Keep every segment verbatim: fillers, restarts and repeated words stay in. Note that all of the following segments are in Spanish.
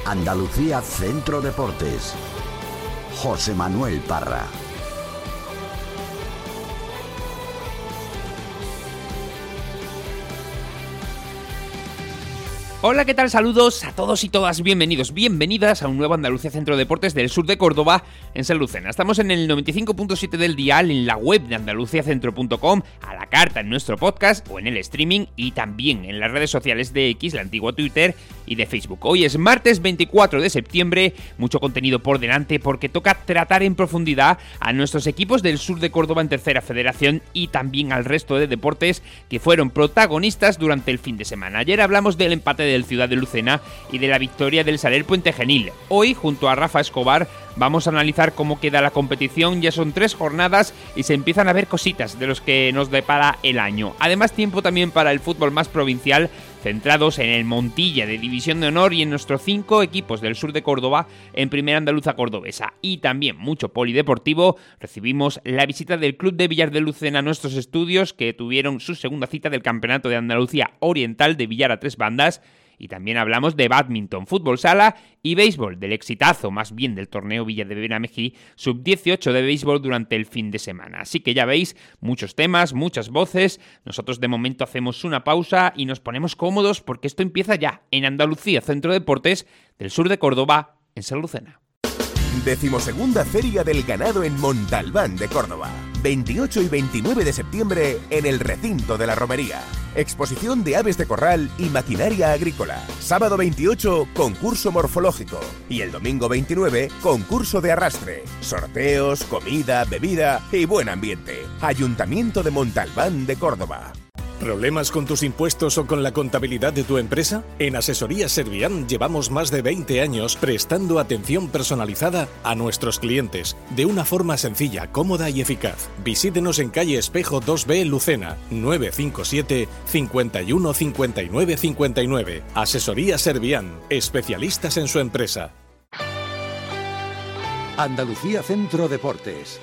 Andalucía Centro Deportes. José Manuel Parra. Hola, ¿qué tal? Saludos a todos y todas, bienvenidos, bienvenidas a un nuevo Andalucía Centro Deportes del sur de Córdoba, en San Lucena. Estamos en el noventa y cinco punto siete del dial, en la web de andalucía centro punto com, a la carta en nuestro podcast o en el streaming y también en las redes sociales de X, la antigua Twitter, y de Facebook. Hoy es martes veinticuatro de septiembre, mucho contenido por delante porque toca tratar en profundidad a nuestros equipos del sur de Córdoba en Tercera Federación y también al resto de deportes que fueron protagonistas durante el fin de semana. Ayer hablamos del empate de del Ciudad de Lucena y de la victoria del Saler Puente Genil. Hoy, junto a Rafa Escobar, vamos a analizar cómo queda la competición. Ya son tres jornadas y se empiezan a ver cositas de los que nos depara el año. Además, tiempo también para el fútbol más provincial, centrados en el Montilla de División de Honor y en nuestros cinco equipos del sur de Córdoba en Primera Andaluza Cordobesa. Y también mucho polideportivo. Recibimos la visita del Club de Villar de Lucena a nuestros estudios, que tuvieron su segunda cita del Campeonato de Andalucía Oriental de billar a tres bandas. Y también hablamos de bádminton, fútbol sala y béisbol, del exitazo, más bien del torneo Villa de Benamejí, sub dieciocho de béisbol durante el fin de semana. Así que ya veis, muchos temas, muchas voces. Nosotros de momento hacemos una pausa y nos ponemos cómodos porque esto empieza ya en Andalucía Centro Deportes del sur de Córdoba, en San Lucena. Decimosegunda Feria del Ganado en Montalbán de Córdoba. veintiocho y veintinueve de septiembre en el recinto de la Romería. Exposición de aves de corral y maquinaria agrícola. Sábado veintiocho, concurso morfológico. Y el domingo veintinueve, concurso de arrastre. Sorteos, comida, bebida y buen ambiente. Ayuntamiento de Montalbán de Córdoba. ¿Problemas con tus impuestos o con la contabilidad de tu empresa? En Asesorías Servian llevamos más de veinte años prestando atención personalizada a nuestros clientes de una forma sencilla, cómoda y eficaz. Visítenos en calle Espejo dos B, Lucena, nueve cinco siete, cinco uno, cinco nueve cinco nueve. Asesorías Servian, especialistas en su empresa. Andalucía Centro Deportes.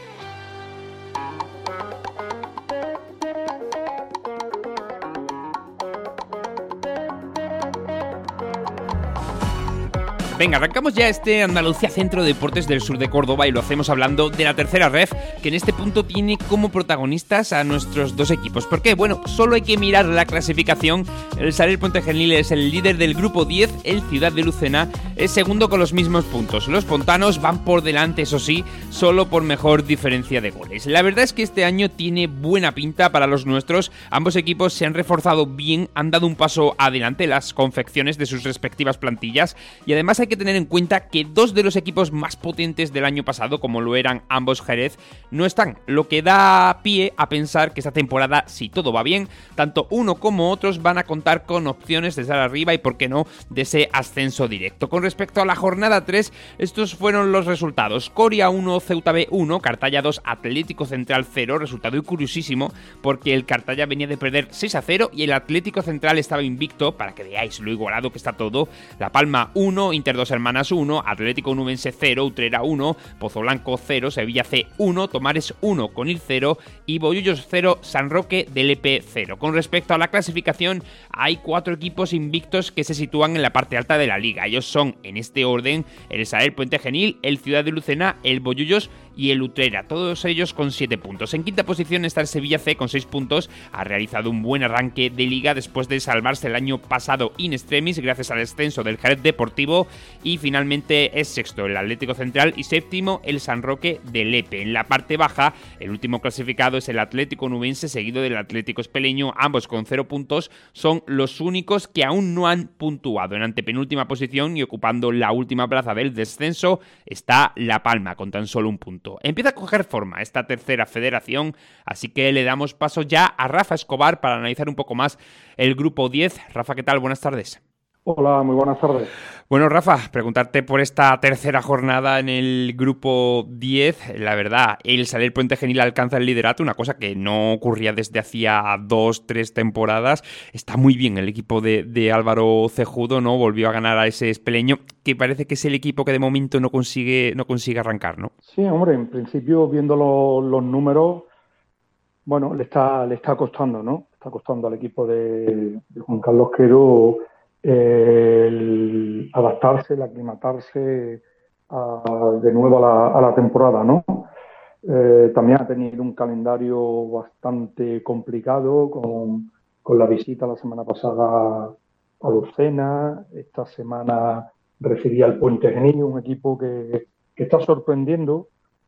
Venga, arrancamos ya este Andalucía Centro Deportes del sur de Córdoba y lo hacemos hablando de la tercera ref, que en este punto tiene como protagonistas a nuestros dos equipos. ¿Por qué? Bueno, solo hay que mirar la clasificación. El Saler Puente Genil es el líder del grupo diez, el Ciudad de Lucena es segundo con los mismos puntos. Los pontanos van por delante, eso sí, solo por mejor diferencia de goles. La verdad es que este año tiene buena pinta para los nuestros. Ambos equipos se han reforzado bien, han dado un paso adelante en las confecciones de sus respectivas plantillas y además hay que tener en cuenta que dos de los equipos más potentes del año pasado, como lo eran ambos Jerez, no están, lo que da pie a pensar que esta temporada, si todo va bien, tanto uno como otros van a contar con opciones de estar arriba y, por qué no, de ese ascenso directo. Con respecto a la jornada tres, estos fueron los resultados: Coria uno, Ceuta B uno, Cartaya dos, Atlético Central cero, resultado curiosísimo porque el Cartaya venía de perder seis a cero y el Atlético Central estaba invicto, para que veáis lo igualado que está todo. La Palma uno, Inter dos Hermanas uno, Atlético Nubense cero, Utrera uno, Pozo Blanco cero, Sevilla C uno, Tomares uno, Conil cero y Bollullos cero, San Roque del E P cero. Con respecto a la clasificación, hay cuatro equipos invictos que se sitúan en la parte alta de la liga. Ellos son, en este orden, el Saler Puente Genil, el Ciudad de Lucena, el Bollullos y el Utrera, todos ellos con siete puntos. En quinta posición está el Sevilla C con seis puntos, ha realizado un buen arranque de liga después de salvarse el año pasado in extremis gracias al descenso del Jerez Deportivo, y finalmente es sexto el Atlético Central y séptimo el San Roque del Epe. En la parte baja, el último clasificado es el Atlético Nubense, seguido del Atlético Espeleño, ambos con cero puntos, son los únicos que aún no han puntuado. En antepenúltima posición y ocupando la última plaza del descenso está La Palma con tan solo un punto. Empieza a coger forma esta tercera federación, así que le damos paso ya a Rafa Escobar para analizar un poco más el grupo diez. Rafa, ¿qué tal? Buenas tardes. Hola, muy buenas tardes. Bueno, Rafa, preguntarte por esta tercera jornada en el grupo diez. La verdad, el Saler Puente Genil alcanza el liderato, una cosa que no ocurría desde hacía dos, tres temporadas. Está muy bien el equipo de, de Álvaro Cejudo, ¿no? Volvió a ganar a ese Espeleño, que parece que es el equipo que de momento no consigue, no consigue arrancar, ¿no? Sí, hombre, en principio, viendo lo, los números, bueno, le está, le está costando, ¿no? Está costando al equipo de, de Juan Carlos Quero eh, el adaptarse, el aclimatarse a, de nuevo a la, a la temporada, ¿no? Eh, también ha tenido un calendario bastante complicado con, con la visita la semana pasada a Lucena. Esta semana recibía el Puente Genil, un equipo que, que está sorprendiendo,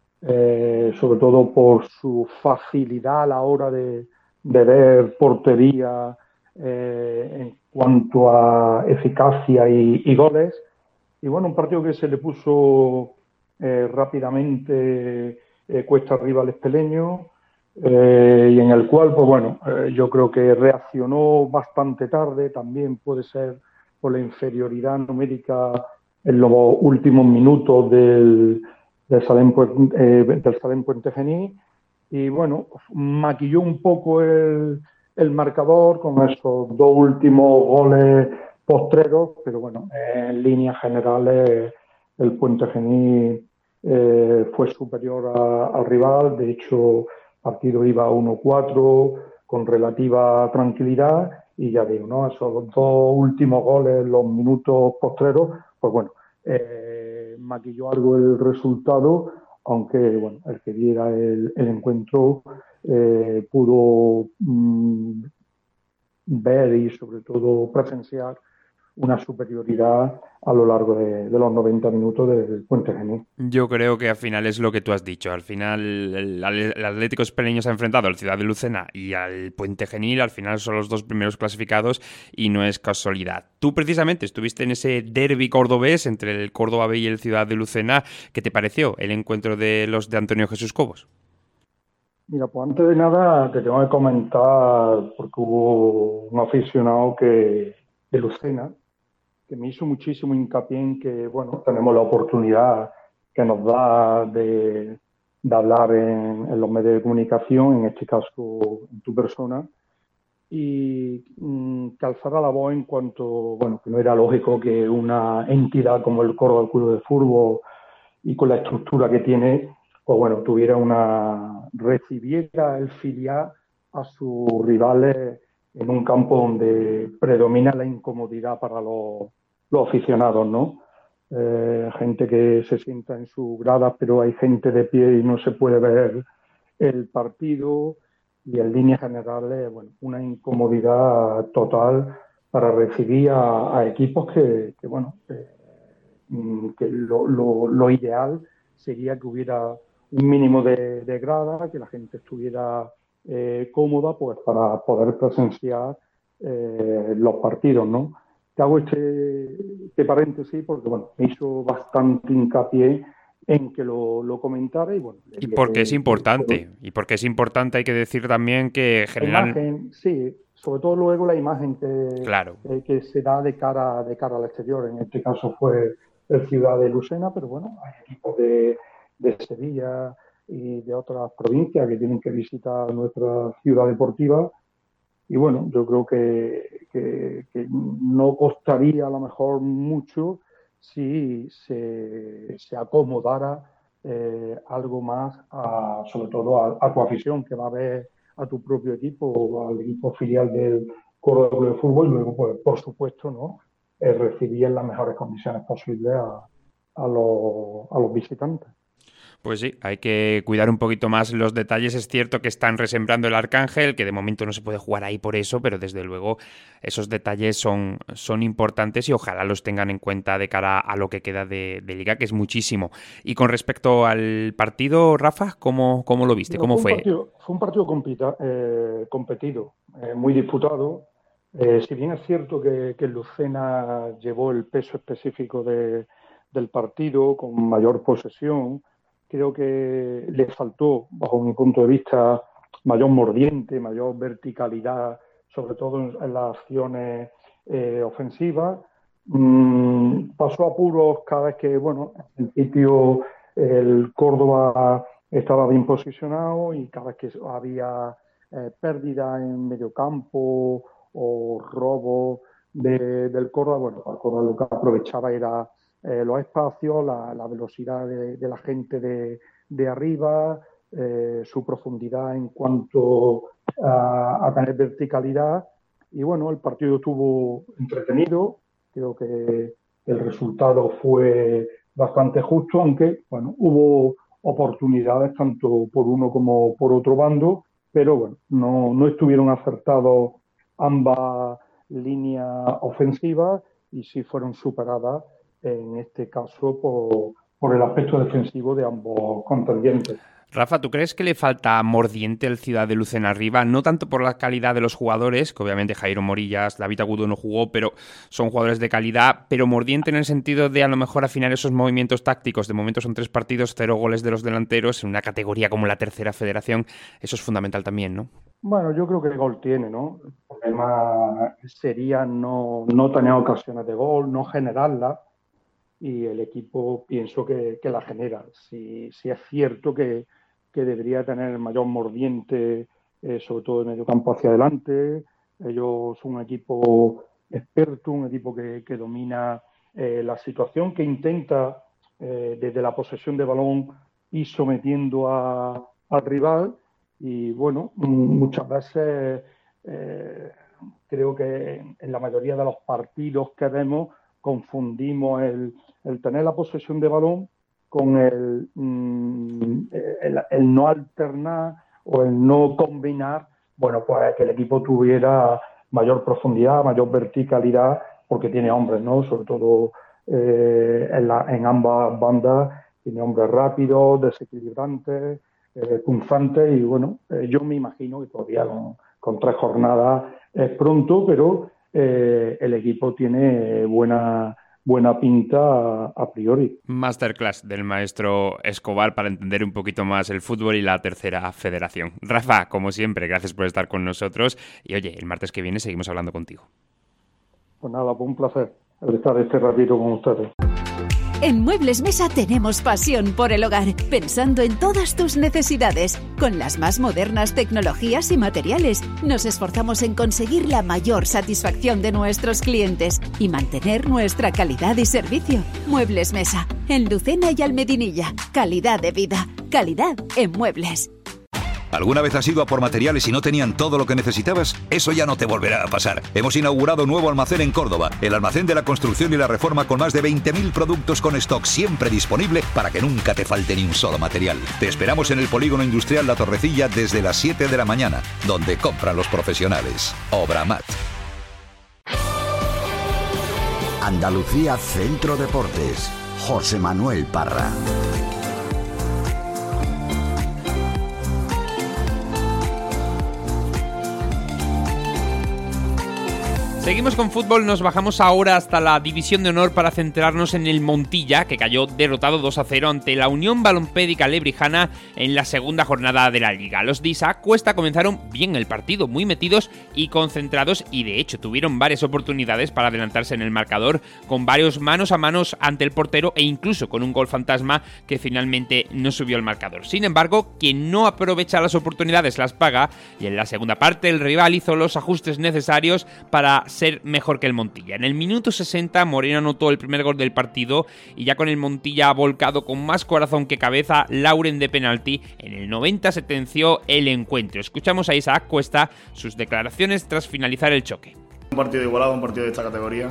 eh, sobre todo por su facilidad a la hora de, de ver portería eh, en cuanto a eficacia y, y goles. Y bueno, un partido que se le puso eh, rápidamente eh, cuesta arriba al Espeleño, eh, y en el cual, pues bueno, eh, yo creo que reaccionó bastante tarde, también puede ser por la inferioridad numérica en los últimos minutos del, del Salem, eh, del Salem Puente Genil, y bueno, maquilló un poco el, el marcador con esos dos últimos goles postreros, pero bueno, en líneas generales el Puente Genil eh, fue superior a, al rival. De hecho, el partido iba uno cuatro con relativa tranquilidad, y ya digo, ¿no? Esos dos últimos goles, los minutos postreros, pues bueno, eh, maquilló algo el resultado, aunque bueno, el que viera el, el encuentro eh, pudo mmm, ver y sobre todo presenciar una superioridad a lo largo de, de los noventa minutos del Puente Genil. Yo creo que al final es lo que tú has dicho. Al final el, el Atlético Espeleño se ha enfrentado al Ciudad de Lucena y al Puente Genil. Al final son los dos primeros clasificados y no es casualidad. Tú precisamente estuviste en ese derbi cordobés entre el Córdoba B y el Ciudad de Lucena. ¿Qué te pareció el encuentro de los de Antonio Jesús Cobos? Mira, pues antes de nada te tengo que comentar, porque hubo un aficionado que de Lucena que me hizo muchísimo hincapié en que, bueno, tenemos la oportunidad que nos da de, de hablar en, en los medios de comunicación, en este caso en tu persona, y mmm, que alzara la voz en cuanto, bueno, que no era lógico que una entidad como el Córdoba Club de Fútbol, y con la estructura que tiene, pues bueno, tuviera una, recibiera el filial a sus rivales en un campo donde predomina la incomodidad para los los aficionados, ¿no? Eh, gente que se sienta en sus gradas, pero hay gente de pie y no se puede ver el partido, y en líneas generales, bueno, una incomodidad total para recibir a, a equipos que, que bueno, eh, que lo, lo, lo ideal sería que hubiera un mínimo de, de grada, que la gente estuviera eh, cómoda, pues para poder presenciar eh, los partidos, ¿no? Te hago este, este paréntesis porque bueno, me hizo bastante hincapié en que lo, lo comentara, y bueno. Y porque es importante, pero, y porque es importante hay que decir también que general... La imagen, sí, sobre todo luego la imagen que, claro. eh, que se da de cara, de cara al exterior. En este caso fue el Ciudad de Lucena, pero bueno, hay equipos de, de Sevilla y de otras provincias que tienen que visitar nuestra ciudad deportiva. Y bueno, yo creo que, que, que no costaría a lo mejor mucho si se, se acomodara eh, algo más, a, sobre todo a, a tu afición, que va a ver a tu propio equipo o al equipo filial del Córdoba Club de Fútbol, y luego, pues, por supuesto, ¿no? Eh, recibir en las mejores condiciones posibles a, a, los, a los visitantes. Pues sí, hay que cuidar un poquito más los detalles. Es cierto que están resembrando el Arcángel, que de momento no se puede jugar ahí por eso, pero desde luego esos detalles son, son importantes y ojalá los tengan en cuenta de cara a lo que queda de, de Liga, que es muchísimo. Y con respecto al partido, Rafa, ¿cómo, cómo lo viste? ¿Cómo fue? Un fue? partido, fue un partido compita, eh, competido, eh, muy disputado. Eh, si bien es cierto que, que Lucena llevó el peso específico de, del partido con mayor posesión, creo que le faltó, bajo mi punto de vista, mayor mordiente, mayor verticalidad, sobre todo en, en las acciones eh, ofensivas. Mm, pasó apuros cada vez que, bueno, en principio el Córdoba estaba bien posicionado, y cada vez que había eh, pérdida en medio campo o robo de, del Córdoba, bueno, el Córdoba lo que aprovechaba era Eh, los espacios, la, la velocidad de, de la gente de, de arriba, eh, su profundidad en cuanto a, a tener verticalidad. Y bueno, el partido estuvo entretenido, Creo que el resultado fue bastante justo, aunque bueno, hubo oportunidades tanto por uno como por otro bando, pero bueno, no, no estuvieron acertados ambas líneas ofensivas y sí fueron superadas en este caso por, por el aspecto defensivo de ambos contendientes. Rafa, ¿tú crees que le falta mordiente al Ciudad de Lucena arriba? No tanto por la calidad de los jugadores, que obviamente Jairo Morillas, David Agudo no jugó, pero son jugadores de calidad, pero mordiente en el sentido de a lo mejor afinar esos movimientos tácticos. De momento son tres partidos, cero goles de los delanteros, en una categoría como la tercera federación. Eso es fundamental también, ¿no? Bueno, yo creo que el gol tiene, ¿no? El problema sería no, no tener ocasiones de gol, no generarlas, y el equipo pienso que, que la genera. Si, si es cierto que que debería tener mayor mordiente, eh, sobre todo de medio campo hacia adelante. Ellos son un equipo experto, un equipo que, que domina eh, la situación, que intenta eh, desde la posesión de balón ir sometiendo a, al rival, y bueno, muchas veces eh, creo que en la mayoría de los partidos que vemos confundimos el, el tener la posesión de balón con el, el, el no alternar o el no combinar, bueno, pues que el equipo tuviera mayor profundidad, mayor verticalidad, porque tiene hombres, ¿no? Sobre todo eh, en, la, en ambas bandas, tiene hombres rápidos, desequilibrantes, eh, punzantes, y bueno, eh, yo me imagino que todavía con, con tres jornadas es pronto, pero eh, el equipo tiene buena... buena pinta a, a priori. Masterclass del maestro Escobar para entender un poquito más el fútbol y la tercera federación. Rafa, como siempre, gracias por estar con nosotros y oye, el martes que viene seguimos hablando contigo. Pues nada, pues un placer el estar este ratito con ustedes. En Muebles Mesa tenemos pasión por el hogar, pensando en todas tus necesidades. Con las más modernas tecnologías y materiales, nos esforzamos en conseguir la mayor satisfacción de nuestros clientes y mantener nuestra calidad y servicio. Muebles Mesa, en Lucena y Almedinilla. Calidad de vida, calidad en muebles. ¿Alguna vez has ido a por materiales y no tenían todo lo que necesitabas? Eso ya no te volverá a pasar. Hemos inaugurado nuevo almacén en Córdoba, el almacén de la construcción y la reforma, con más de veinte mil productos con stock siempre disponible para que nunca te falte ni un solo material. Te esperamos en el Polígono Industrial La Torrecilla desde las siete de la mañana, donde compran los profesionales. Obramat. Andalucía Centro Deportes. José Manuel Parra. Seguimos con fútbol, nos bajamos ahora hasta la División de Honor para centrarnos en el Montilla, que cayó derrotado dos a cero ante la Unión Balompédica Lebrijana en la segunda jornada de la Liga. Los de Isaac Cuesta comenzaron bien el partido, muy metidos y concentrados, y de hecho tuvieron varias oportunidades para adelantarse en el marcador, con varios manos a manos ante el portero e incluso con un gol fantasma que finalmente no subió al marcador. Sin embargo, quien no aprovecha las oportunidades las paga, y en la segunda parte el rival hizo los ajustes necesarios para ser mejor que el Montilla. En el minuto sesenta Moreno anotó el primer gol del partido y ya con el Montilla volcado con más corazón que cabeza, Lauren de penalti en el noventa sentenció el encuentro. Escuchamos a Isaac Cuesta sus declaraciones tras finalizar el choque. Un partido igualado, un partido de esta categoría.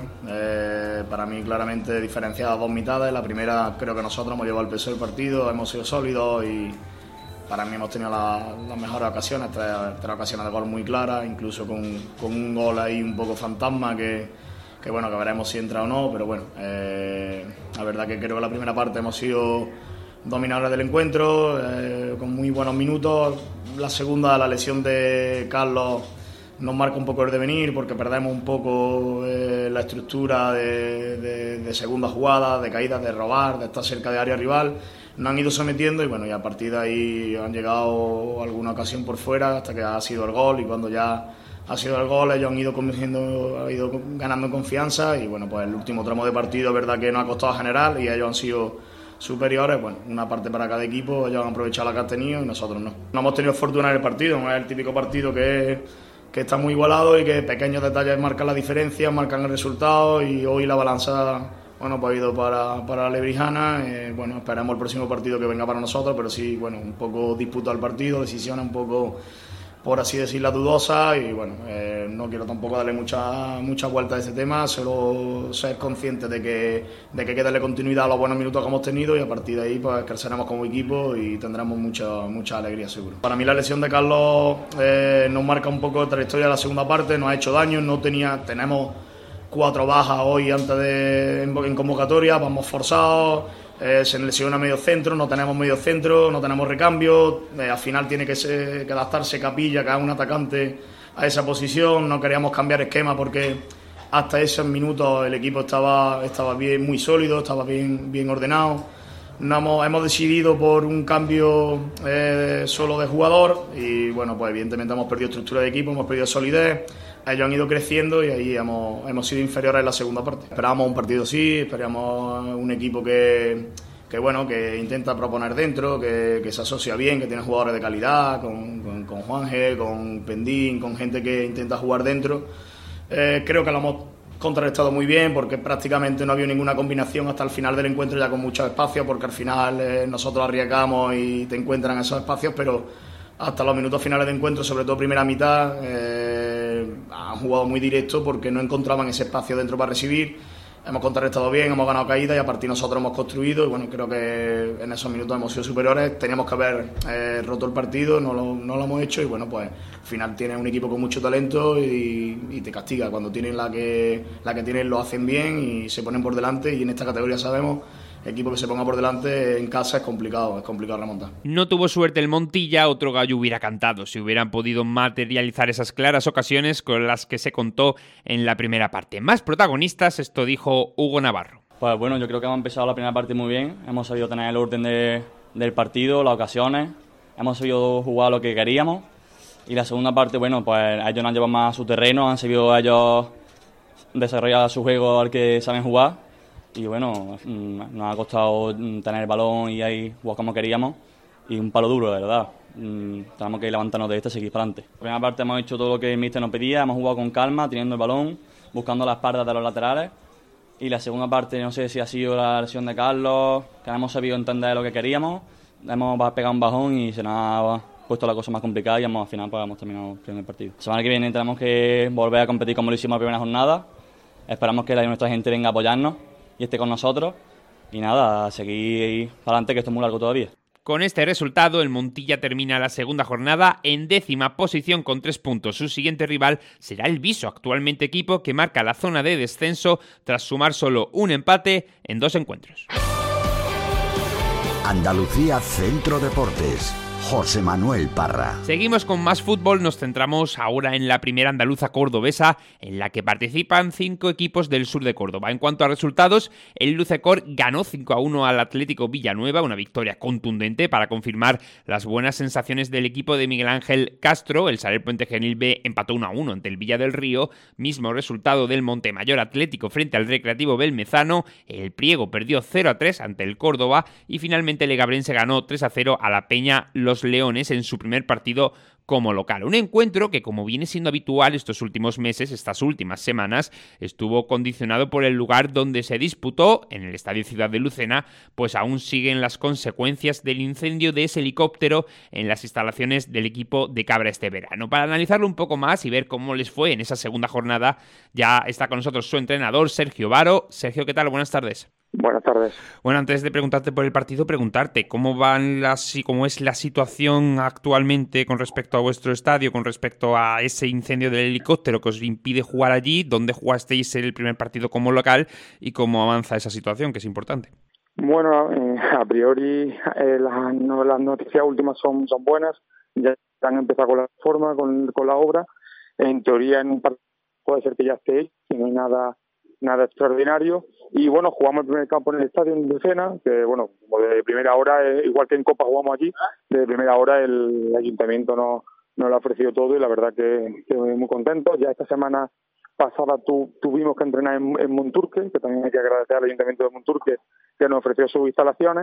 Eh, para mí claramente diferenciado a dos mitades. La primera creo que nosotros hemos llevado el peso del partido, hemos sido sólidos y para mí hemos tenido la, las mejores ocasiones, tres, tres ocasiones de gol muy claras, incluso con, con un gol ahí un poco fantasma que, que bueno, que veremos si entra o no, pero bueno, eh, la verdad que creo que la primera parte hemos sido dominadores del encuentro, eh, con muy buenos minutos. La segunda, la lesión de Carlos nos marca un poco el devenir porque perdemos un poco eh, la estructura de, de, de segunda jugada, de caídas, de robar, de estar cerca de área rival. Nos han ido sometiendo y bueno, y a partir de ahí han llegado alguna ocasión por fuera hasta que ha sido el gol, y cuando ya ha sido el gol ellos han ido convirtiendo, han ido ganando confianza, y bueno, pues el último tramo de partido es verdad que nos ha costado generar y ellos han sido superiores. Bueno, una parte para cada equipo, ellos han aprovechado la que han tenido y nosotros no. No hemos tenido fortuna en el partido, no es el típico partido que es, que está muy igualado y que pequeños detalles marcan la diferencia, marcan el resultado, y hoy la balanza, bueno, pues ha ido para, para la Lebrijana. Eh, bueno, esperemos el próximo partido que venga para nosotros, pero sí, bueno, un poco disputado el partido, decisiones un poco por así decirlo, dudosa y bueno, eh, no quiero tampoco darle mucha mucha vuelta a ese tema, solo ser consciente de que, de que hay que darle continuidad a los buenos minutos que hemos tenido y a partir de ahí pues creceremos como equipo y tendremos mucha mucha alegría seguro. Para mí la lesión de Carlos eh, nos marca un poco la trayectoria de la segunda parte, nos ha hecho daño, no tenía, tenemos cuatro bajas hoy antes de en, en convocatoria, vamos forzados. Eh, se lesiona medio centro, no tenemos medio centro, no tenemos recambio, eh, al final tiene que, ser, que adaptarse Capilla, que es un atacante, a esa posición. No queríamos cambiar esquema porque hasta esos minutos el equipo estaba, estaba bien, muy sólido, estaba bien, bien ordenado. No hemos, hemos decidido por un cambio eh, solo de jugador y bueno, pues evidentemente hemos perdido estructura de equipo, hemos perdido solidez. Ellos han ido creciendo y ahí hemos, hemos sido inferiores en la segunda parte. Esperábamos un partido así, esperábamos un equipo que, que bueno, que intenta proponer dentro, que, que se asocia bien, que tiene jugadores de calidad, con, con, con Juanje, con Pendín, con gente que intenta jugar dentro. Eh, creo que lo hemos contrarrestado muy bien porque prácticamente no había ninguna combinación hasta el final del encuentro ya con muchos espacios, porque al final eh, nosotros arriesgamos y te encuentran esos espacios, pero hasta los minutos finales de encuentro, sobre todo primera mitad, eh, han jugado muy directo porque no encontraban ese espacio dentro para recibir. Hemos contrarrestado bien, hemos ganado caída y a partir de nosotros hemos construido y bueno, creo que en esos minutos hemos sido superiores. Teníamos que haber eh, roto el partido, no lo, no lo hemos hecho y bueno, pues al final tienes un equipo con mucho talento y, y te castiga. Cuando tienen la que, la que tienen lo hacen bien y se ponen por delante y en esta categoría sabemos, equipo que se ponga por delante en casa es complicado, es complicado remontar. No tuvo suerte el Montilla, otro gallo hubiera cantado si hubieran podido materializar esas claras ocasiones con las que se contó en la primera parte. Más protagonistas, esto dijo Hugo Navarro. Pues bueno, yo creo que hemos empezado la primera parte muy bien, hemos sabido tener el orden de, del partido, las ocasiones, hemos sabido jugar lo que queríamos y la segunda parte, bueno, pues ellos nos han llevado más a su terreno, han sabido ellos desarrollar su juego al que saben jugar. Y bueno, nos ha costado tener el balón y ahí jugar como queríamos y un palo duro, de verdad. Tenemos que levantarnos de este y seguir para adelante. La primera parte hemos hecho todo lo que el míster nos pedía, hemos jugado con calma, teniendo el balón, buscando las espaldas de los laterales. Y la segunda parte, no sé si ha sido la lesión de Carlos, que no hemos sabido entender lo que queríamos, hemos pegado un bajón y se nos ha puesto la cosa más complicada y hemos, al final pues, hemos terminado el primer partido. La semana que viene tenemos que volver a competir como lo hicimos la primera jornada. Esperamos que nuestra gente venga a apoyarnos y esté con nosotros y nada, a seguir para adelante que esto es muy largo todavía. Con este resultado, el Montilla termina la segunda jornada en décima posición con tres puntos. Su siguiente rival será el Viso, actualmente equipo que marca la zona de descenso tras sumar solo un empate en dos encuentros. Andalucía Centro Deportes. José Manuel Parra. Seguimos con más fútbol, nos centramos ahora en la primera andaluza cordobesa, en la que participan cinco equipos del sur de Córdoba. En cuanto a resultados, el Lucecor ganó cinco a uno al Atlético Villanueva, una victoria contundente para confirmar las buenas sensaciones del equipo de Miguel Ángel Castro. El Saler Puente Genil B empató uno a uno ante el Villa del Río, mismo resultado del Montemayor Atlético frente al Recreativo Belmezano. El Priego perdió cero a tres ante el Córdoba y finalmente el Legabrense ganó tres a cero a la Peña Los Leones en su primer partido como local. Un encuentro que, como viene siendo habitual estos últimos meses, estas últimas semanas, estuvo condicionado por el lugar donde se disputó, en el Estadio Ciudad de Lucena, pues aún siguen las consecuencias del incendio de ese helicóptero en las instalaciones del equipo de Cabra este verano. Para analizarlo un poco más y ver cómo les fue en esa segunda jornada, ya está con nosotros su entrenador, Sergio Varo. Sergio, ¿qué tal? Buenas tardes. Buenas tardes. Bueno, antes de preguntarte por el partido, preguntarte cómo van las y cómo es la situación actualmente con respecto a vuestro estadio, con respecto a ese incendio del helicóptero que os impide jugar allí, dónde jugasteis el primer partido como local y cómo avanza esa situación, que es importante. Bueno, eh, a priori eh, las, no, las noticias últimas son, son buenas, ya han empezado con la forma, con, con la obra. En teoría en un partido puede ser que ya esté hecho, que no hay nada nada extraordinario, y bueno, jugamos el primer campo en el estadio en Lucena, que bueno, como de primera hora, eh, igual que en Copa jugamos allí, de primera hora el ayuntamiento nos, nos lo ha ofrecido todo y la verdad que, que muy contentos. Ya esta semana pasada tu, tuvimos que entrenar en, en Monturque, que también hay que agradecer al ayuntamiento de Monturque que nos ofreció sus instalaciones,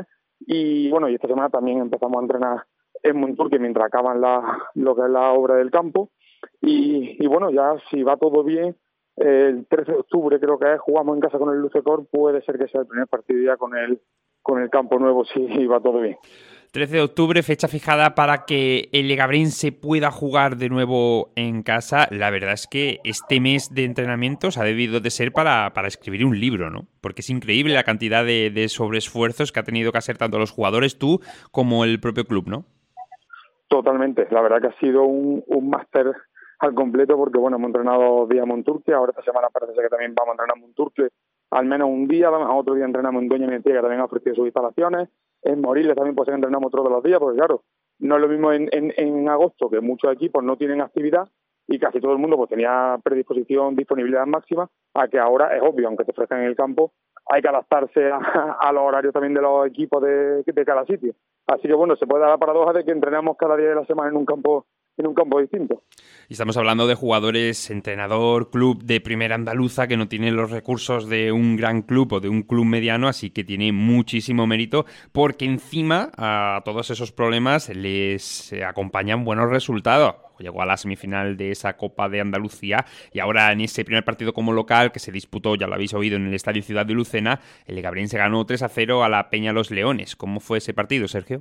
y bueno, y esta semana también empezamos a entrenar en Monturque mientras acaban la, lo que es la obra del campo, y, y bueno, ya si va todo bien, el trece de octubre creo que es, jugamos en casa con el Lucecor, puede ser que sea el primer partido ya con el con el campo nuevo si va todo bien. trece de octubre, fecha fijada para que el Legabrense pueda jugar de nuevo en casa. La verdad es que este mes de entrenamientos ha debido de ser para, para escribir un libro, ¿no? Porque es increíble la cantidad de, de sobreesfuerzos que ha tenido que hacer tanto los jugadores, tú, como el propio club, ¿no? Totalmente. La verdad que ha sido un, un máster al completo porque, bueno, hemos entrenado dos días en Monturque, ahora esta semana parece ser que también vamos a entrenar en Monturque al menos un día, a lo mejor otro día entrenamos en Doña Mentía, que también ha ofrecido sus instalaciones. En Moriles también pues entrenamos otro de los días, porque claro, no es lo mismo en, en, en agosto, que muchos equipos no tienen actividad y casi todo el mundo pues tenía predisposición, disponibilidad máxima, a que ahora es obvio, aunque te ofrezcan en el campo, hay que adaptarse a, a los horarios también de los equipos de, de cada sitio. Así que bueno, se puede dar la paradoja de que entrenamos cada día de la semana en un campo en un campo distinto. Y estamos hablando de jugadores, entrenador, club de primera andaluza que no tienen los recursos de un gran club o de un club mediano, así que tiene muchísimo mérito porque encima a todos esos problemas les acompañan buenos resultados. Llegó a la semifinal de esa Copa de Andalucía y ahora en ese primer partido como local que se disputó, ya lo habéis oído, en el Estadio Ciudad de Lucena, el Legabrense ganó tres a cero a la Peña Los Leones. ¿Cómo fue ese partido, Sergio?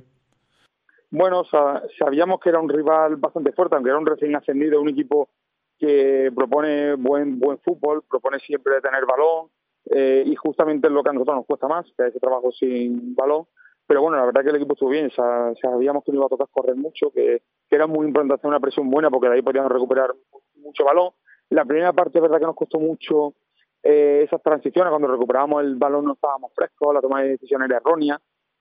Bueno, sabíamos que era un rival bastante fuerte, aunque era un recién ascendido, un equipo que propone buen buen fútbol, propone siempre tener balón, eh, y justamente es lo que a nosotros nos cuesta más, que es ese trabajo sin balón. Pero bueno, la verdad que el equipo estuvo bien, sabíamos que no iba a tocar correr mucho, que, que era muy importante hacer una presión buena porque de ahí podíamos recuperar mucho balón. La primera parte es verdad que nos costó mucho eh, esas transiciones, cuando recuperábamos el balón no estábamos frescos, la toma de decisión era errónea.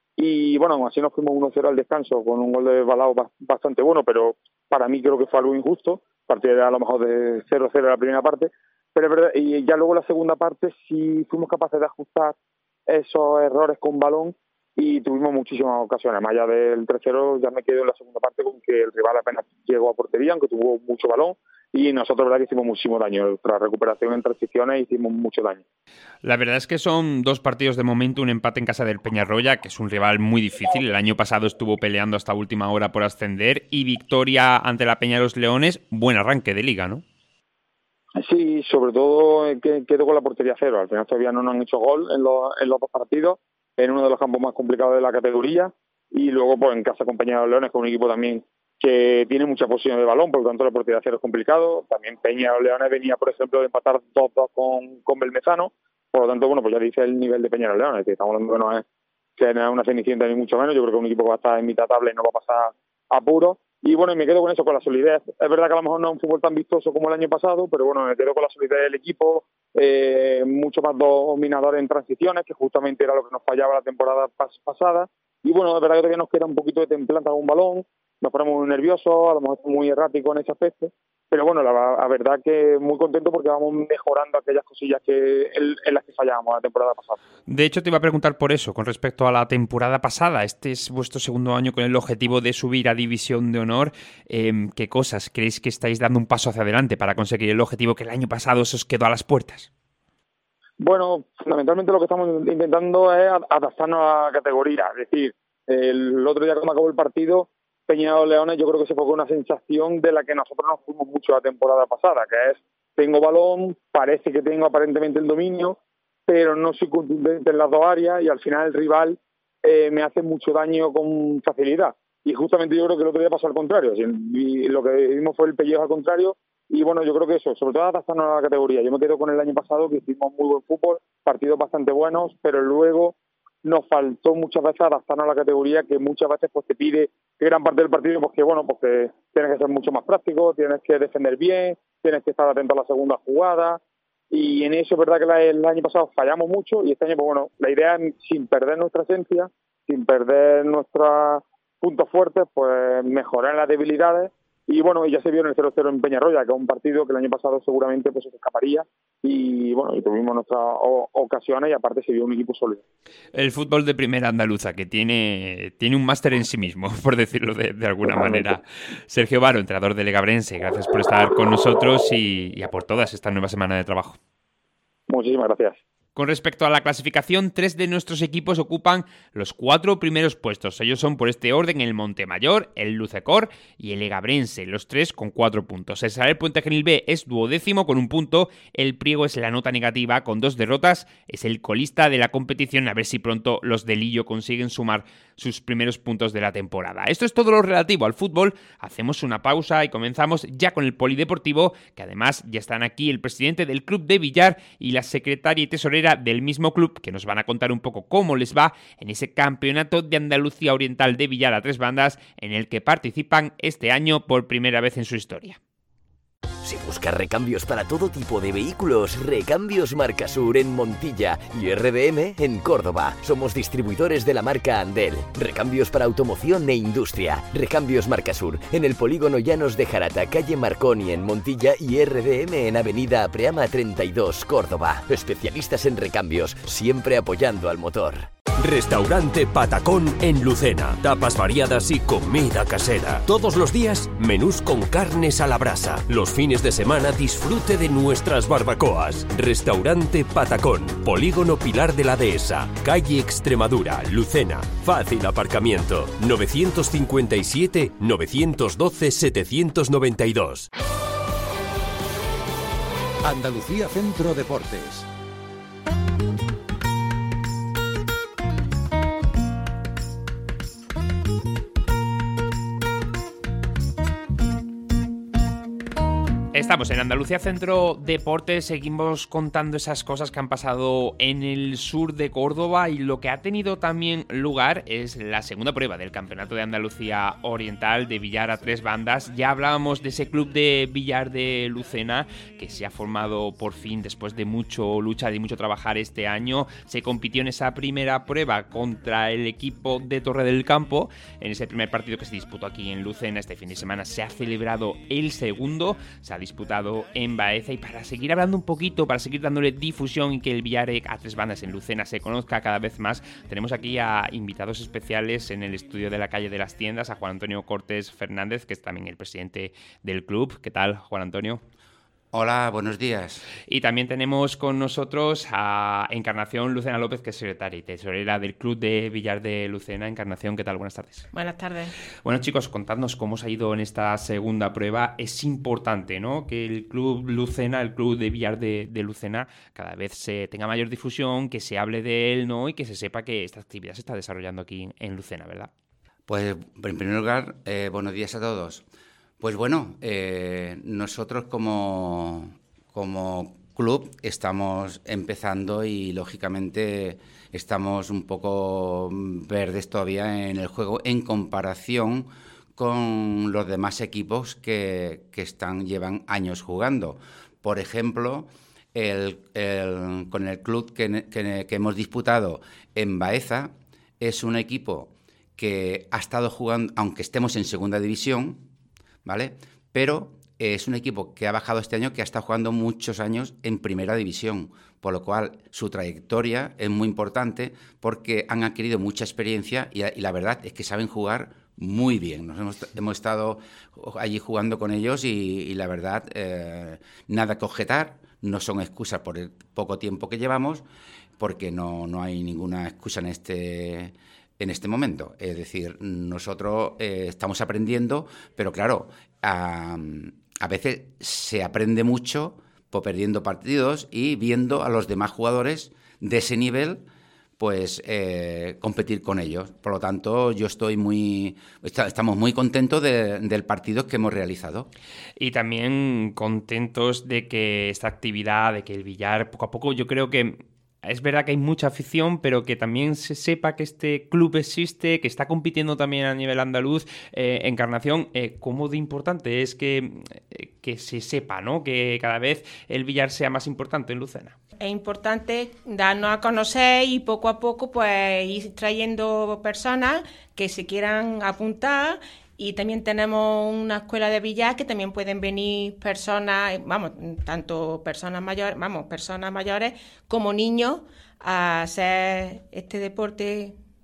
Y bueno, así nos fuimos uno cero al descanso con un gol de Balao bastante bueno, pero para mí creo que fue algo injusto, partiendo a lo mejor de cero cero la primera parte, pero es verdad, y ya luego la segunda parte sí fuimos capaces de ajustar esos errores con balón y tuvimos muchísimas ocasiones. Más allá del tres cero ya me quedo en la segunda parte con que el rival apenas llegó a portería, aunque tuvo mucho balón, y nosotros, verdad, que hicimos muchísimo daño. Tras recuperación en transiciones hicimos mucho daño. La verdad es que son dos partidos de momento, un empate en casa del Peñarroya, que es un rival muy difícil. El año pasado estuvo peleando hasta última hora por ascender, y victoria ante la Peña Los Leones. Buen arranque de liga, ¿no? Sí, sobre todo que quedó con la portería cero. Al final todavía no nos han hecho gol en los, en los dos partidos, en uno de los campos más complicados de la categoría, y luego pues en casa con Peña Los Leones, con un equipo también que tiene mucha posición de balón, por lo tanto la portería cero es complicado. También Peña Los Leones venía, por ejemplo, de empatar dos dos con, con Belmezano, por lo tanto, bueno, pues ya dice el nivel de Peña Los Leones, que estamos hablando que no es, que no es una cenicienta ni mucho menos. Yo creo que un equipo que va a estar en mitad tabla y no va a pasar apuros. Y bueno, y me quedo con eso, con la solidez. Es verdad que a lo mejor no es un fútbol tan vistoso como el año pasado, pero bueno, me quedo con la solidez del equipo, eh, mucho más dominador en transiciones, que justamente era lo que nos fallaba la temporada pas- pasada. Y bueno, es verdad que todavía nos queda un poquito de templanza con un balón, nos ponemos muy nerviosos, a lo mejor muy erráticos en ese aspecto, pero bueno, la, la verdad que muy contento porque vamos mejorando aquellas cosillas que en, en las que fallábamos la temporada pasada. De hecho, te iba a preguntar por eso, con respecto a la temporada pasada. Este es vuestro segundo año con el objetivo de subir a División de Honor. Eh, ¿Qué cosas creéis que estáis dando un paso hacia adelante para conseguir el objetivo que el año pasado se os quedó a las puertas? Bueno, fundamentalmente lo que estamos intentando es adaptarnos a la categoría. Es decir, el otro día cuando acabó el partido, Peña Los Leones, yo creo que se fue con una sensación de la que nosotros nos fuimos mucho la temporada pasada, que es, tengo balón, parece que tengo aparentemente el dominio, pero no soy contundente en las dos áreas y al final el rival eh, me hace mucho daño con facilidad. Y justamente yo creo que el otro día pasó al contrario, y lo que vimos fue el pellejo al contrario. Y bueno, yo creo que eso, sobre todo adaptarnos a la categoría. Yo me quedo con el año pasado, que hicimos muy buen fútbol, partidos bastante buenos, pero luego nos faltó muchas veces adaptarnos a la categoría, que muchas veces pues te pide que gran parte del partido, pues que bueno, pues que tienes que ser mucho más práctico, tienes que defender bien, tienes que estar atento a la segunda jugada, y en eso es verdad que la, el año pasado fallamos mucho, y este año, pues bueno, la idea es, sin perder nuestra esencia, sin perder nuestros puntos fuertes, pues mejorar las debilidades. Y bueno, ya se vio en el cero cero en Peñarroya, que es un partido que el año pasado seguramente pues se escaparía, y bueno, y tuvimos nuestras o- ocasiones y aparte se vio un equipo sólido. El fútbol de primera andaluza, que tiene, tiene un máster en sí mismo, por decirlo de, de alguna Totalmente. manera. Sergio Varo, entrenador de Legabrense, gracias por estar con nosotros y, y a por todas esta nueva semana de trabajo. Muchísimas gracias. Con respecto a la clasificación, tres de nuestros equipos ocupan los cuatro primeros puestos. Ellos son por este orden el Montemayor, el Lucecor y el Egabrense, los tres con cuatro puntos. El Saler Puente Genil B es duodécimo con un punto, el Priego es la nota negativa con dos derrotas, es el colista de la competición, a ver si pronto los de Lillo consiguen sumar sus primeros puntos de la temporada. Esto es todo lo relativo al fútbol. Hacemos una pausa y comenzamos ya con el polideportivo, que además ya están aquí el presidente del club de billar y la secretaria y tesorera del mismo club, que nos van a contar un poco cómo les va en ese campeonato de Andalucía Oriental de billar a tres bandas en el que participan este año por primera vez en su historia. Si buscas recambios para todo tipo de vehículos, Recambios Marcasur en Montilla y R D M en Córdoba. Somos distribuidores de la marca Andel. Recambios para automoción e industria. Recambios Marcasur en el polígono Llanos de Jarata, calle Marconi en Montilla y R D M en avenida Apreama treinta y dos, Córdoba. Especialistas en recambios, siempre apoyando al motor. Restaurante Patacón en Lucena. Tapas variadas y comida casera. Todos los días, menús con carnes a la brasa. Los fines de semana, disfrute de nuestras barbacoas. Restaurante Patacón. Polígono Pilar de la Dehesa. Calle Extremadura, Lucena. Fácil aparcamiento. novecientos cincuenta y siete, novecientos doce, setecientos noventa y dos. Andalucía Centro Deportes. Estamos en Andalucía Centro Deportes, seguimos contando esas cosas que han pasado en el sur de Córdoba y lo que ha tenido también lugar es la segunda prueba del Campeonato de Andalucía Oriental de billar a tres bandas. Ya hablábamos de ese club de billar de Lucena que se ha formado por fin después de mucho luchar y mucho trabajar este año. Se compitió en esa primera prueba contra el equipo de Torre del Campo. En ese primer partido que se disputó aquí en Lucena este fin de semana se ha celebrado el segundo, se ha disputado en Baeza, y para seguir hablando un poquito, para seguir dándole difusión y que el billar a tres bandas en Lucena se conozca cada vez más, tenemos aquí a invitados especiales en el estudio de la calle de las Tiendas, a Juan Antonio Cortés Fernández, que es también el presidente del club. ¿Qué tal, Juan Antonio? Hola, buenos días. Y también tenemos con nosotros a Encarnación Lucena López, que es secretaria y tesorera del Club de Billar de Lucena. Encarnación, ¿qué tal? Buenas tardes. Buenas tardes. Bueno, chicos, contadnos cómo os ha ido en esta segunda prueba. Es importante, ¿no?, que el Club Lucena, el Club de Billar de, de Lucena, cada vez se tenga mayor difusión, que se hable de él, ¿no?, y que se sepa que esta actividad se está desarrollando aquí en Lucena, ¿verdad? Pues, en primer lugar, eh, buenos días a todos. Pues bueno, eh, nosotros como, como club estamos empezando y lógicamente estamos un poco verdes todavía en el juego en comparación con los demás equipos que, que están, llevan años jugando. Por ejemplo, el, el, con el club que, que, que hemos disputado en Baeza, es un equipo que ha estado jugando, aunque estemos en segunda división, ¿vale? Pero eh, es un equipo que ha bajado este año, que ha estado jugando muchos años en primera división, por lo cual su trayectoria es muy importante porque han adquirido mucha experiencia y, y la verdad es que saben jugar muy bien. Nos hemos, hemos estado allí jugando con ellos y, y la verdad, eh, nada que objetar, no son excusas por el poco tiempo que llevamos, porque no, no hay ninguna excusa en este... en este momento. Es decir, nosotros eh, estamos aprendiendo, pero claro, a, a veces se aprende mucho por perdiendo partidos y viendo a los demás jugadores de ese nivel, pues eh, competir con ellos. Por lo tanto, yo estoy muy, está, estamos muy contentos de, del partido que hemos realizado. Y también contentos de que esta actividad, de que el billar, poco a poco, yo creo que es verdad que hay mucha afición, pero que también se sepa que este club existe, que está compitiendo también a nivel andaluz. Eh, Encarnación, eh, ¿cómo de importante es que, eh, que se sepa, ¿no?, que cada vez el billar sea más importante en Lucena? Es importante darnos a conocer y poco a poco pues ir trayendo personas que se quieran apuntar. Y también tenemos una escuela de billar que también pueden venir personas, vamos, tanto personas mayores, vamos, personas mayores como niños a hacer este deporte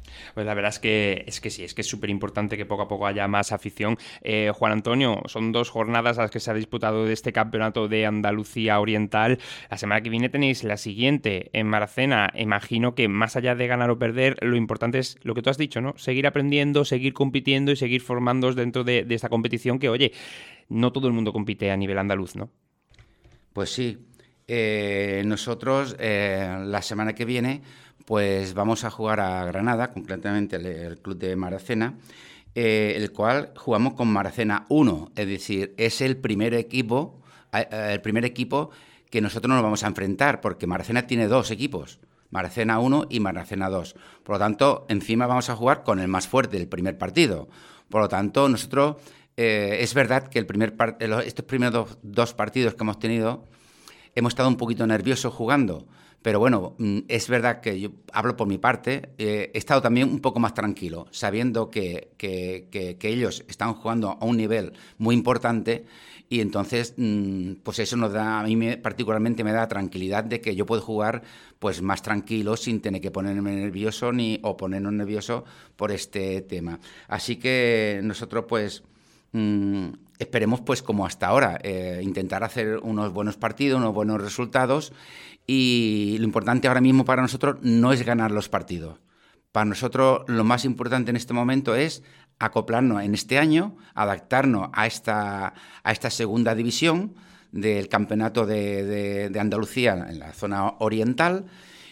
Pues la verdad es que es que sí, es que es súper importante que poco a poco haya más afición. Eh, Juan Antonio, son dos jornadas las que se ha disputado de este campeonato de Andalucía Oriental. La semana que viene tenéis la siguiente en Maracena. Imagino que más allá de ganar o perder, lo importante es lo que tú has dicho, ¿no? Seguir aprendiendo, seguir compitiendo y seguir formándoos dentro de, de esta competición que, oye, no todo el mundo compite a nivel andaluz, ¿no? Pues sí. Eh, nosotros eh, la semana que viene pues vamos a jugar a Granada, concretamente el, el club de Maracena, eh, el cual jugamos con Maracena uno, es decir, es el primer equipo, eh, el primer equipo que nosotros nos vamos a enfrentar, porque Maracena tiene dos equipos, Maracena uno y Maracena dos. Por lo tanto, encima vamos a jugar con el más fuerte del primer partido. Por lo tanto, nosotros, eh, es verdad que el primer par- estos primeros dos, dos partidos que hemos tenido, hemos estado un poquito nerviosos jugando, pero bueno, es verdad que yo hablo por mi parte, eh, he estado también un poco más tranquilo, sabiendo que, que, que, que ellos están jugando a un nivel muy importante y entonces, pues eso nos da, a mí me, particularmente me da tranquilidad de que yo puedo jugar pues más tranquilo sin tener que ponerme nervioso ni o ponernos nervioso por este tema. Así que nosotros pues mmm, esperemos pues como hasta ahora, eh, intentar hacer unos buenos partidos, unos buenos resultados. Y lo importante ahora mismo para nosotros no es ganar los partidos. Para nosotros lo más importante en este momento es acoplarnos en este año, adaptarnos a esta, a esta segunda división del campeonato de, de, de Andalucía en la zona oriental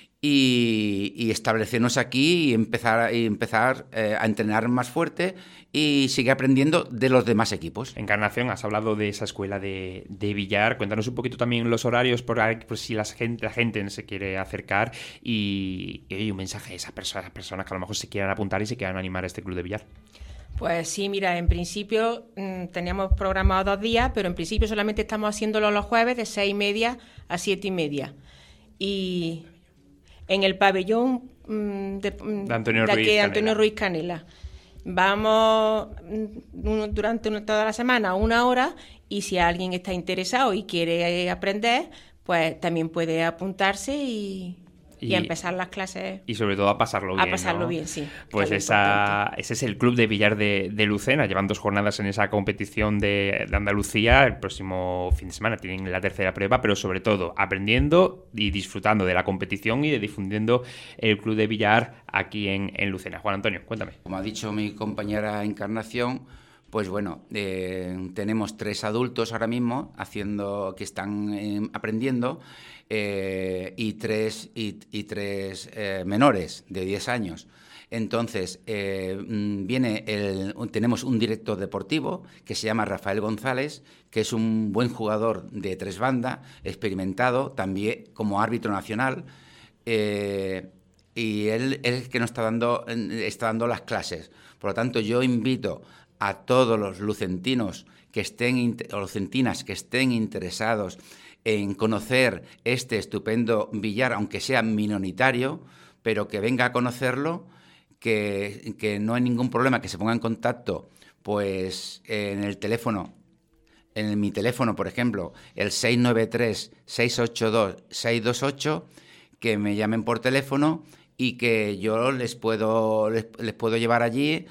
y, y establecernos aquí y empezar, y empezar eh, a entrenar más fuerte y seguir aprendiendo de los demás equipos. Encarnación, has hablado de esa escuela de, de billar. Cuéntanos un poquito también los horarios por, por si la gente, la gente se quiere acercar y, y un mensaje a esas personas, a esas personas que a lo mejor se quieran apuntar y se quieran animar a este club de billar. Pues sí, mira, en principio mmm, teníamos programado dos días, pero en principio solamente estamos haciéndolo los jueves de seis y media a siete y media. Y en el pabellón mmm, de, de Antonio, de Ruiz, aquí, Canela. Antonio Ruiz Canela. Vamos durante toda la semana una hora y si alguien está interesado y quiere aprender, pues también puede apuntarse y, y, y empezar las clases. Y sobre todo a pasarlo bien. A pasarlo ¿no? bien, sí. Pues esa, ese es el club de billar de, de Lucena. Llevan dos jornadas en esa competición de, de Andalucía. El próximo fin de semana tienen la tercera prueba, pero sobre todo aprendiendo y disfrutando de la competición y de difundiendo el club de billar aquí en, en Lucena. Juan Antonio, cuéntame. Como ha dicho mi compañera Encarnación, pues bueno, eh, tenemos tres adultos ahora mismo haciendo que están eh, aprendiendo eh, y tres, y, y tres eh, menores de diez años. Entonces, eh, viene el, tenemos un director deportivo que se llama Rafael González, que es un buen jugador de tres bandas, experimentado, también como árbitro nacional, eh, y él es el que nos está dando, está dando las clases. Por lo tanto, yo invito a todos los lucentinos que estén, o lucentinas que estén interesados en conocer este estupendo billar, aunque sea minoritario, pero que venga a conocerlo, que, que no hay ningún problema, que se ponga en contacto pues en el teléfono, en mi teléfono, por ejemplo, el seis nueve tres, seis ocho dos, seis dos ocho, que me llamen por teléfono y que yo les puedo, les, les puedo llevar allí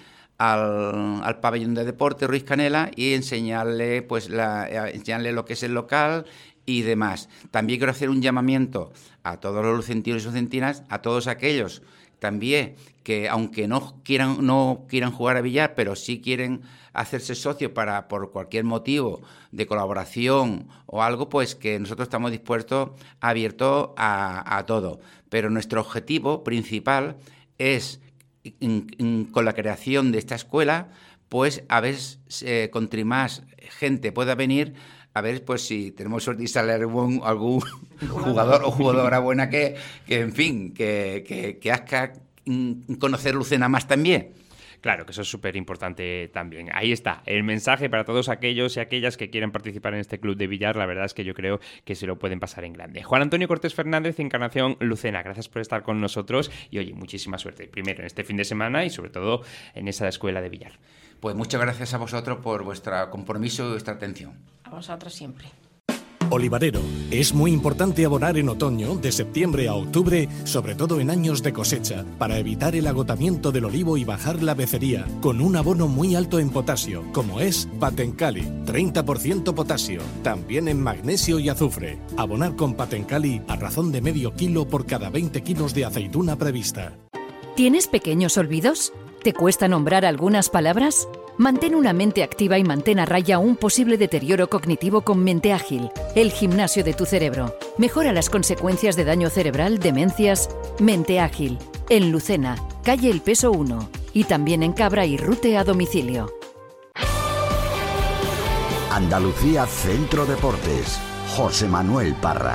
Al, al pabellón de deporte Ruiz Canela y enseñarle pues la, enseñarle lo que es el local y demás. También quiero hacer un llamamiento a todos los lucentinos y lucentinas, a todos aquellos también que aunque no quieran no quieran jugar a billar, pero sí quieren hacerse socios para por cualquier motivo de colaboración o algo, pues que nosotros estamos dispuestos, abiertos a, a todo. Pero nuestro objetivo principal es In, in, con la creación de esta escuela, pues a ver eh, contra más gente pueda venir, a ver pues si tenemos suerte y sale algún, algún jugador o jugadora buena que, que en fin, que, que, que haga conocer Lucena más también. Claro, que eso es súper importante también. Ahí está, el mensaje para todos aquellos y aquellas que quieran participar en este club de billar. La verdad es que yo creo que se lo pueden pasar en grande. Juan Antonio Cortés Fernández, Encarnación Lucena, gracias por estar con nosotros y oye, muchísima suerte, primero en este fin de semana y sobre todo en esa escuela de billar. Pues muchas gracias a vosotros por vuestro compromiso y vuestra atención. A vosotros siempre. Olivarero. Es muy importante abonar en otoño, de septiembre a octubre, sobre todo en años de cosecha, para evitar el agotamiento del olivo y bajar la becería, con un abono muy alto en potasio, como es Patencali, treinta por ciento potasio, también en magnesio y azufre. Abonar con Patencali a razón de medio kilo por cada veinte kilos de aceituna prevista. ¿Tienes pequeños olvidos? ¿Te cuesta nombrar algunas palabras? Mantén una mente activa y mantén a raya un posible deterioro cognitivo con Mente Ágil, el gimnasio de tu cerebro. Mejora las consecuencias de daño cerebral, demencias. Mente Ágil, en Lucena, calle El Peso uno, y también en Cabra y Rute a domicilio. Andalucía Centro Deportes, José Manuel Parra.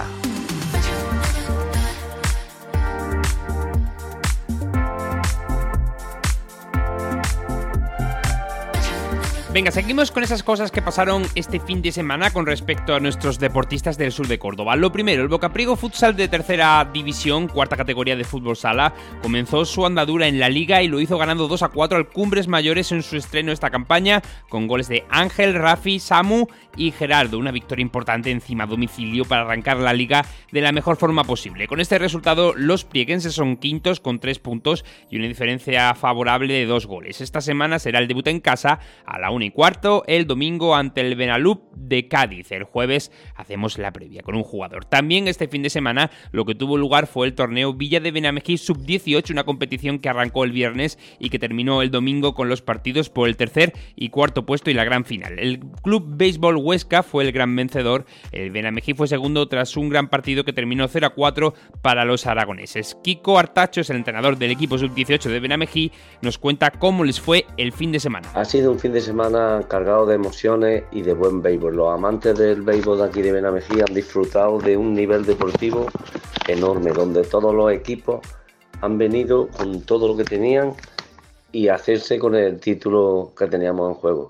Venga, seguimos con esas cosas que pasaron este fin de semana con respecto a nuestros deportistas del sur de Córdoba. Lo primero, el Bocapriego Futsal de tercera división, cuarta categoría de fútbol sala, comenzó su andadura en la liga y lo hizo ganando dos a cuatro al Cumbres Mayores en su estreno esta campaña, con goles de Ángel, Rafi, Samu y Gerardo. Una victoria importante encima a domicilio para arrancar la liga de la mejor forma posible. Con este resultado, los prieguenses son quintos con tres puntos y una diferencia favorable de dos goles. Esta semana será el debut en casa a la una y cuarto, el domingo ante el Benalup de Cádiz. El jueves hacemos la previa con un jugador. También este fin de semana lo que tuvo lugar fue el torneo Villa de Benamejí sub dieciocho, una competición que arrancó el viernes y que terminó el domingo con los partidos por el tercer y cuarto puesto y la gran final. El Club Béisbol Huesca fue el gran vencedor. El Benamejí fue segundo tras un gran partido que terminó cero a cuatro para los aragoneses. Kiko Artacho es el entrenador del equipo sub dieciocho de Benamejí. Nos cuenta cómo les fue el fin de semana. Ha sido un fin de semana cargado de emociones y de buen béisbol. Los amantes del béisbol de aquí de Benamejí han disfrutado de un nivel deportivo enorme, donde todos los equipos han venido con todo lo que tenían y hacerse con el título que teníamos en juego.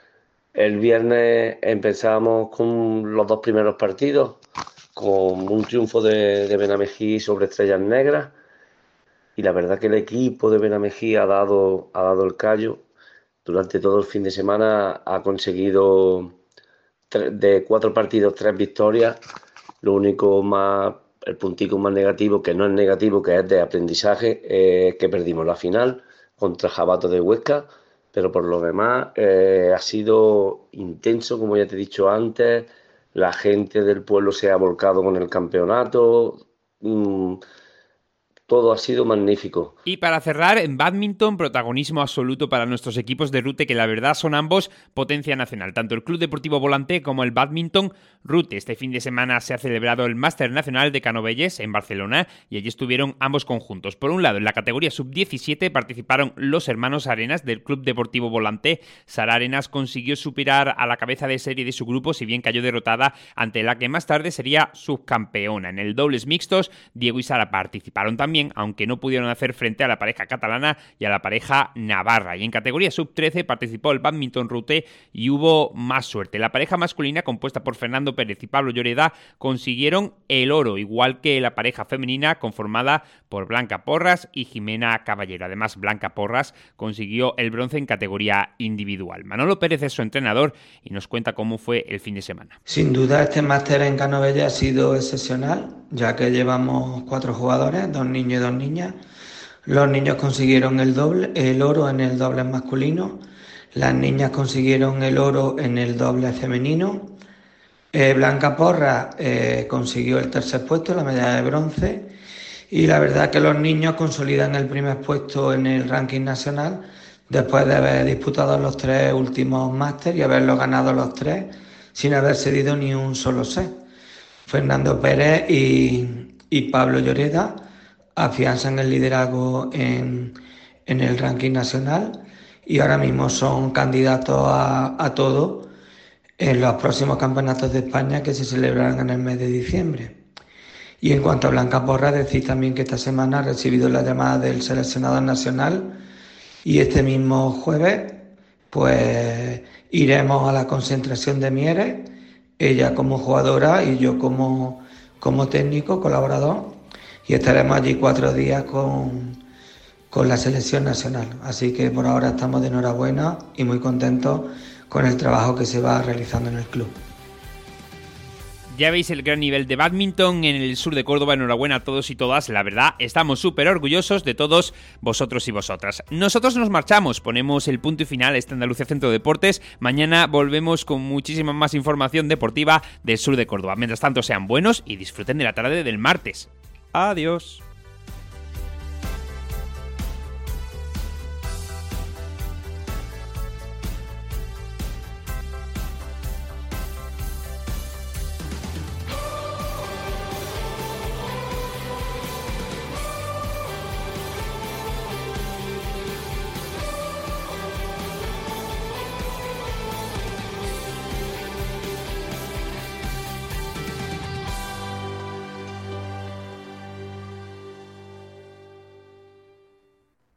El viernes empezamos con los dos primeros partidos, con un triunfo de, de Benamejí sobre Estrellas Negras, y la verdad que el equipo de Benamejí ha dado, ha dado el callo. Durante todo el fin de semana ha conseguido tre- de cuatro partidos, tres victorias. Lo único más, el puntico más negativo, que no es negativo, que es de aprendizaje, es que perdimos la final contra Jabato de Huesca, pero por lo demás eh, ha sido intenso, como ya te he dicho antes. La gente del pueblo se ha volcado con el campeonato. Mmm, Todo ha sido magnífico. Y para cerrar, en bádminton, protagonismo absoluto para nuestros equipos de Rute, que la verdad son ambos potencia nacional. Tanto el Club Deportivo Volante como el bádminton Rute. Este fin de semana se ha celebrado el Máster Nacional de Canovelles en Barcelona y allí estuvieron ambos conjuntos. Por un lado, en la categoría sub diecisiete participaron los hermanos Arenas del Club Deportivo Volante. Sara Arenas consiguió superar a la cabeza de serie de su grupo, si bien cayó derrotada ante la que más tarde sería subcampeona. En el dobles mixtos, Diego y Sara participaron también, aunque no pudieron hacer frente a la pareja catalana y a la pareja navarra. Y en categoría sub trece participó el bádminton Rute y hubo más suerte. La pareja masculina, compuesta por Fernando Pérez y Pablo Lloreda, consiguieron el oro, igual que la pareja femenina conformada por Blanca Porras y Jimena Caballero. Además, Blanca Porras consiguió el bronce en categoría individual. Manolo Pérez es su entrenador y nos cuenta cómo fue el fin de semana. Sin duda, este máster en Canovelles ha sido excepcional, ya que llevamos cuatro jugadores, dos niños y dos niñas. Los niños consiguieron el doble, el oro en el doble masculino, las niñas consiguieron el oro en el doble femenino. Eh, Blanca Porra eh, consiguió el tercer puesto, la medalla de bronce, y la verdad que los niños consolidan el primer puesto en el ranking nacional después de haber disputado los tres últimos máster y haberlos ganado los tres sin haber cedido ni un solo set. Fernando Pérez y, y Pablo Lloreda afianzan el liderazgo en, en el ranking nacional y ahora mismo son candidatos a, a todo en los próximos campeonatos de España que se celebrarán en el mes de diciembre. Y en cuanto a Blanca Porra, decir también que esta semana ha recibido la llamada del seleccionador nacional y este mismo jueves pues iremos a la concentración de Mieres, ella como jugadora y yo como, como técnico, colaborador, y estaremos allí cuatro días con, con la selección nacional. Así que por ahora estamos de enhorabuena y muy contentos con el trabajo que se va realizando en el club. Ya veis el gran nivel de bádminton en el sur de Córdoba. Enhorabuena a todos y todas. La verdad, estamos súper orgullosos de todos vosotros y vosotras. Nosotros nos marchamos, ponemos el punto y final a este Andalucía Centro de Deportes. Mañana volvemos con muchísima más información deportiva del sur de Córdoba. Mientras tanto, sean buenos y disfruten de la tarde del martes. Adiós.